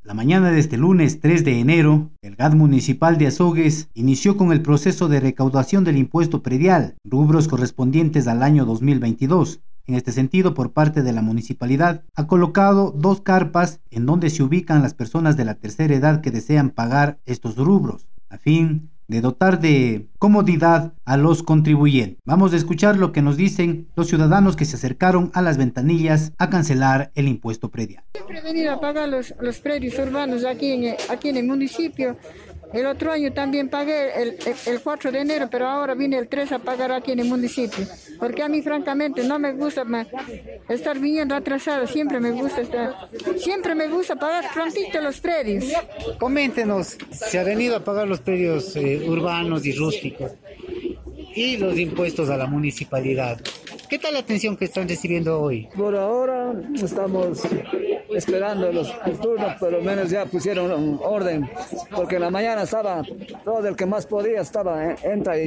La mañana de este lunes 3 de enero, el GAD municipal de Azogues inició con el proceso de recaudación del impuesto predial, rubros correspondientes al año 2022. En este sentido, por parte de la municipalidad, ha colocado 2 carpas en donde se ubican las personas de la tercera edad que desean pagar estos rubros, a fin de dotar de comodidad a los contribuyentes. Vamos a escuchar lo que nos dicen los ciudadanos que se acercaron a las ventanillas a cancelar el impuesto predial. Siempre he venido a pagar los predios urbanos aquí en el municipio. El otro año también pagué el 4 de enero, pero ahora vine el 3 a pagar aquí en el municipio. Porque a mí francamente no me gusta estar viniendo atrasada, siempre me gusta pagar prontito los predios. Coméntenos, se ha venido a pagar los predios urbanos y rústicos y los impuestos a la municipalidad. ¿Qué tal la atención que están recibiendo hoy? Por ahora estamos esperando el turno, por lo menos ya pusieron un orden, porque en la mañana estaba todo el que más podía, entra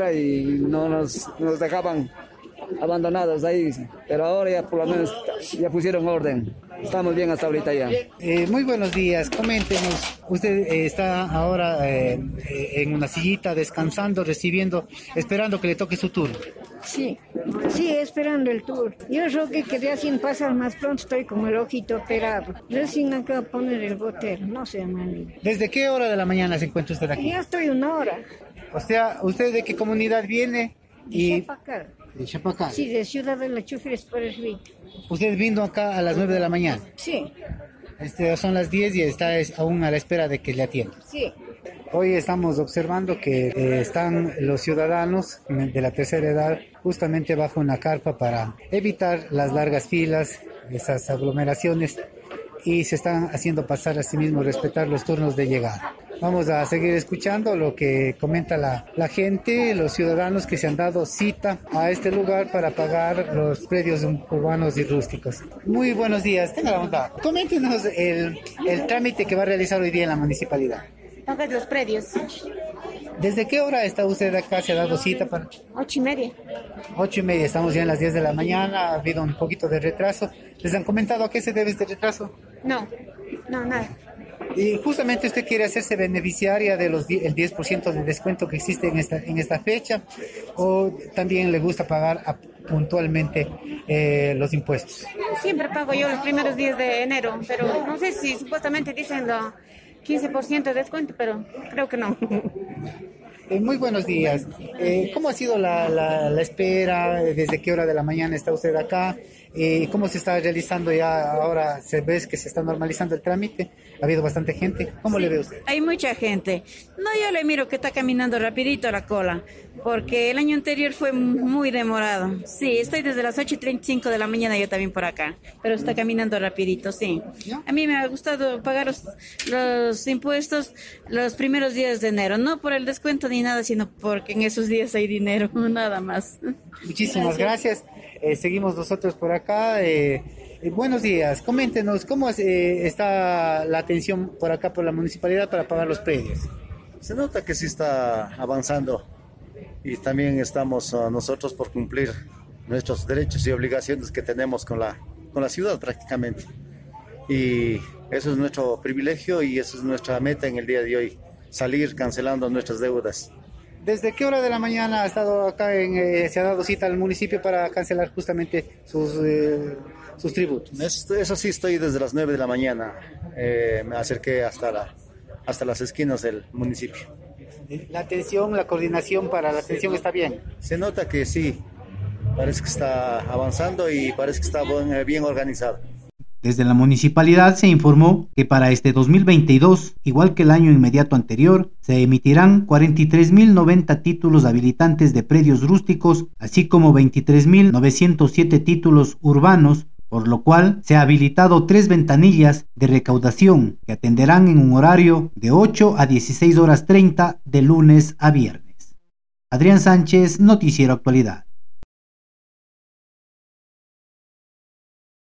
y no nos dejaban abandonados ahí, pero ahora ya por lo menos ya pusieron orden. Estamos bien hasta ahorita ya. Muy buenos días, coméntenos. Usted está ahora en una sillita descansando, esperando que le toque su turno. Sí, esperando el turno. Yo creo que quería sin pasar más pronto, estoy como el ojito pegado. Recién acabo de poner el botero, no sé, man. ¿Desde qué hora de la mañana se encuentra usted aquí? Ya estoy 1 hora. O sea, ¿usted de qué comunidad viene? De Chapacal. De Chapacal. Sí, de Ciudad de la Chúferes por el Río. ¿Usted vino acá a las 9 de la mañana? Sí. Son las 10 y está aún a la espera de que le atiendan. Sí. Hoy estamos observando que están los ciudadanos de la tercera edad justamente bajo una carpa para evitar las largas filas, esas aglomeraciones, y se están haciendo pasar a sí mismos, respetar los turnos de llegada. Vamos a seguir escuchando lo que comenta la gente, los ciudadanos que se han dado cita a este lugar para pagar los predios urbanos y rústicos. Muy buenos días, tenga la bondad. Coméntenos el trámite que va a realizar hoy día en la municipalidad. Pagas los predios. ¿Desde qué hora está usted acá? ¿Se ha dado cita para...? 8:30. 8:30, estamos ya en las 10 de la mañana, ha habido un poquito de retraso. ¿Les han comentado a qué se debe este retraso? No, nada. Y justamente usted quiere hacerse beneficiaria de el 10% de descuento que existe en esta fecha, o también le gusta pagar puntualmente los impuestos. Siempre pago yo los primeros días de enero, pero no sé si supuestamente dicen 15% de descuento, pero creo que no. Muy buenos días. ¿Cómo ha sido la espera? ¿Desde qué hora de la mañana está usted acá? ¿Cómo se está realizando ya ahora? ¿Se ve que se está normalizando el trámite? ¿Ha habido bastante gente? ¿Cómo le ve usted? Hay mucha gente. No, yo le miro que está caminando rapidito la cola, porque el año anterior fue muy demorado. Sí, estoy desde las 8:35 de la mañana yo también por acá, pero está caminando rapidito, sí. A mí me ha gustado pagar los impuestos los primeros días de enero, no por el descuento ni nada, sino porque en esos días hay dinero, nada más. Muchísimas gracias. Seguimos nosotros por acá. Buenos días, coméntenos cómo está la atención por acá por la municipalidad para pagar los predios. Se nota que sí está avanzando y también estamos nosotros por cumplir nuestros derechos y obligaciones que tenemos con la ciudad prácticamente. Y eso es nuestro privilegio y eso es nuestra meta en el día de hoy, salir cancelando nuestras deudas. ¿Desde qué hora de la mañana ha estado acá, se ha dado cita al municipio para cancelar justamente sus tributos? Eso sí, estoy desde las 9 de la mañana, me acerqué hasta las esquinas del municipio. ¿La atención, la coordinación para la atención está bien? Se nota que sí, parece que está avanzando y parece que está bien organizado. Desde la municipalidad se informó que para este 2022, igual que el año inmediato anterior, se emitirán 43.090 títulos habilitantes de predios rústicos, así como 23.907 títulos urbanos, por lo cual se ha habilitado 3 ventanillas de recaudación que atenderán en un horario de 8 a 16 horas 30 de lunes a viernes. Adrián Sánchez, Noticiero Actualidad.